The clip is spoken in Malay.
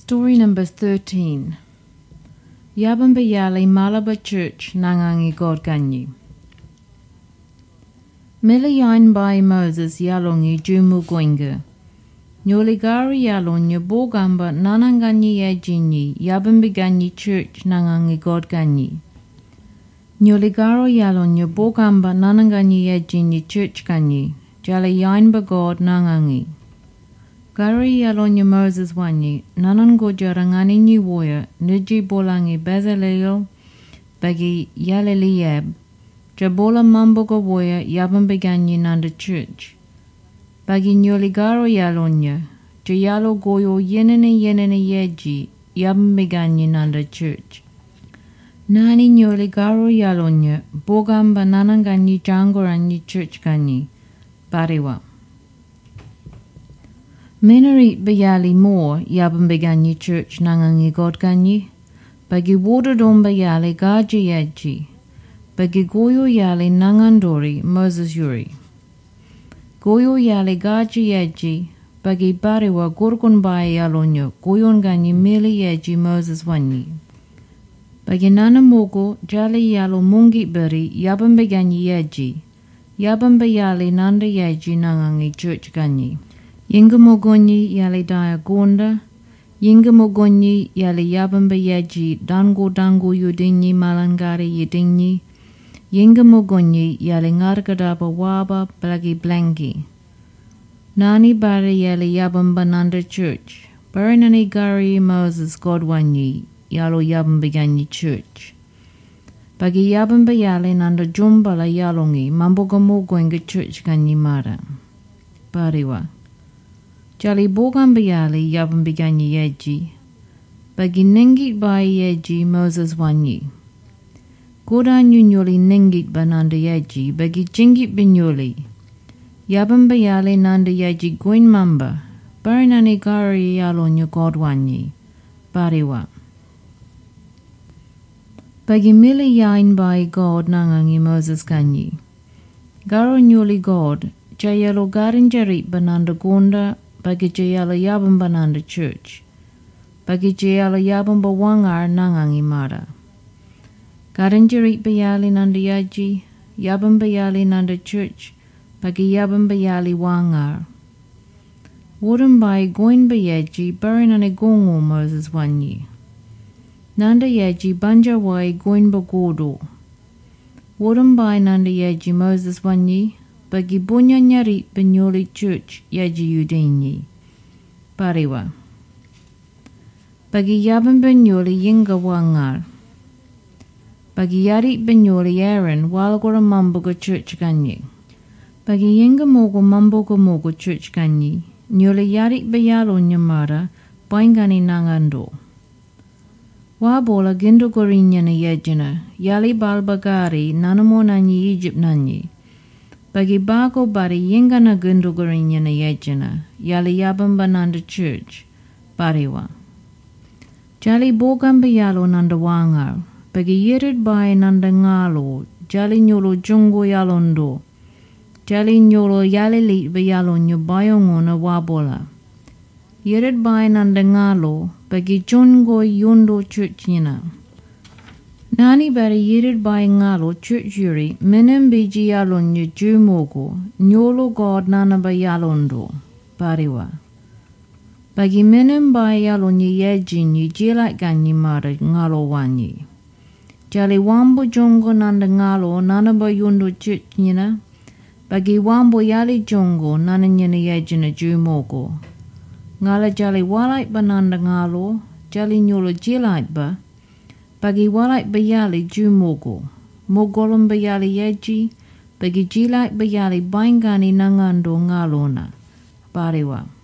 Story number 13. Yabambayali Malaba Church Nangangi Godganyi. Miliyain by Moses Yalongi Jumu Goinga. Nyoligari Yalonya Bogamba Nananganyi Yajinyi Yabambiganyi Church Nangangi Godganyi. Nyoligaro Yalonya Bogamba Nananganyi Yajinyi Church Ganyi. Jali Yain God Nangangi. Gari Yalonya Moses Wanyi, Nanango Jarangani Ni Woya, Niji Bolangi Bezaleo, Bagi Yaleliab, Jabola Mambogo Woya, Yabambiganyi Nanda Church. Bagi Nyoligaro Yalonya, Jayalo Goyo Yenene Yeji, Yabambiganyi Nanda Church. Nani Nyoligaro Yalonya, Bogamba Nananganyi Jangoranyi Church Ganyi, Bariwa. Menarit Bayali Moor Yabambiganyi Church Nangangi Godganyi, Bagi Wardodom Bayali Gaji Yaji, Bagi Goyo Yali Nangandori Moses Yuri. Goyo Yali Gaji Yaji, Bagi Bariwa Gorgon Bay Yalonyo, Goyon Ganyi Mili Yaji Moses Wanyi. Bagi Nana Mogo Jali Yalo Mungi Beri Yabambiganyi Yaji, Yabambayali Nanda Yaji Nangangi Church Ganyi. Yingamogonyi yali daya gonda, Yingamogonyi yali yabamba yaji dango yudinyi malangari yudinyi, Yingamogonyi yali ngargadaba waba blagi blangi. Nani bari yali yabamba nanda church, Barinani gari Moses Godwanyi, yalo yabambiganyi church. Bagi yabamba yali nanda jumbala yalongi, mambogamogoinga church ganyi mara. Bariwa. Jali Bogambayali Yabambiganyi Yeji, Bagi Ningit Bai Yeji Moses Wanyi. Goda Nyuli Ningit Bananda Yeji, Bagi Jingit Binyuli. Yabambayali Nanda Yeji Gwin Mamba, Barinani Gari Yalonyo Godwanyi, Bariwa. Bagi Mili Yain Bai God Nangangi Moses Ganyi. Garo Nyuli God, Jayalo Garin Jarit Bananda Gonda, Bagi Jayala Yabambananda Church. Bagi Jayala Yabamba Wangar Nangangi Mara. Garanjarit Bayali Nanda Yaji, Yabambayali Nanda Church, Bagi Yabambayali Wangar. Woodenbai Goin Bayaji, Barinane Gongo Moses Wanyi. Nanda Yaji Banjawai Goin Bagodo. Woodenbai Nanda Yaji Moses Wanyi. Bagi Bunya Nyari Benyoli Church Yaji Udinyi. Bariwa. Bagi Yabam Benyoli Yinga Wangar. Bagi Yari Benyoli Aaron Walgora Mamboga Church Ganyi. Bagi Yinga Mogo Mamboga Mogo Church Ganyi. Nyoli Yari Bayalo Nyamara Baingani Nangando. Wabola Gindo Gorinyana Yejina. Yali Balbagari Nanamo Nanyi Egypt Nanyi. Bagi bago bari yinga na gundugurinya na yejina, yali yabamba nanda church, bariwa. Jali bogamba yalo nanda wangar, bagi yirid bai nanda ngalo, jali nyolo jungo yalondo, jali nyolo yali lit ba yalo nyo bayongo na wabola. Yirid bai nanda ngalo, bagi jungo yundo church yina. Nani bari yirid bai ngalo church yuri minim biji yalon yu jumogo nyolo God nana ba yalondo bariwa. Bagi minim bai yalon yu yejin yu jilak ganyi mara ngalo wanyi. Jali wambo jongo nanda ngalo nana ba yundo church nina. Bagi wambo yali jongo nana nyina yejina jumogo. Ngala jali walait ba nanda ngalo jali nyolo jilak ba. Bagi walai bayali jumogo, mogolom bayali yeji, bagi jilai bayali baingani nangando ngalona, bariwa.